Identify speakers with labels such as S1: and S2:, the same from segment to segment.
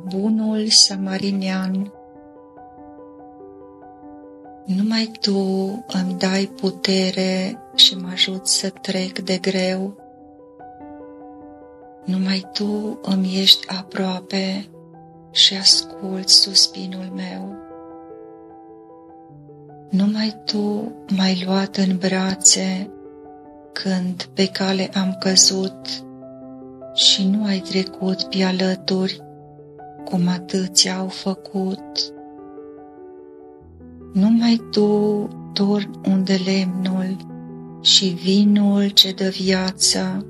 S1: bunul samarinean. Numai Tu îmi dai putere și mă ajuți să trec de greu. Numai Tu îmi ești aproape și asculți suspinul meu. Numai Tu m-ai luat în brațe când pe cale am căzut și nu ai trecut pe alături cum atâția au făcut. Numai Tu torni unde lemnul și vinul ce dă viață.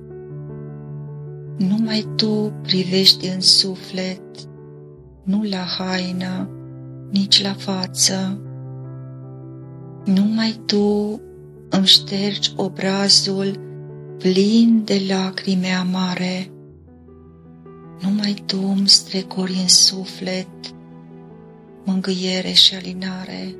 S1: Numai Tu privești în suflet, nu la haină, nici la față. Numai Tu îmi ștergi obrazul plin de lacrime amare. Numai Tu îmi strecori în suflet mângâiere și alinare.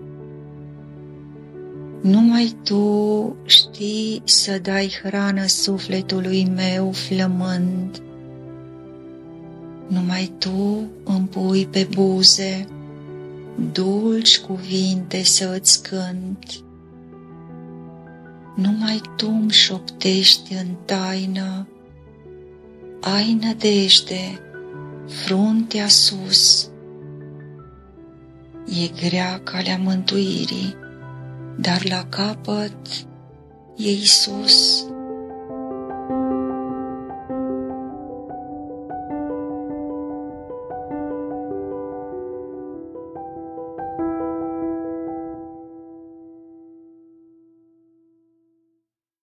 S1: Numai Tu știi să dai hrană sufletului meu flămând. Numai Tu îmi pui pe buze dulci cuvinte să îți cânt. Numai Tu îmi șoptești în taină, ai nădejde, fruntea sus. E grea calea mântuirii, dar la capăt e Iisus.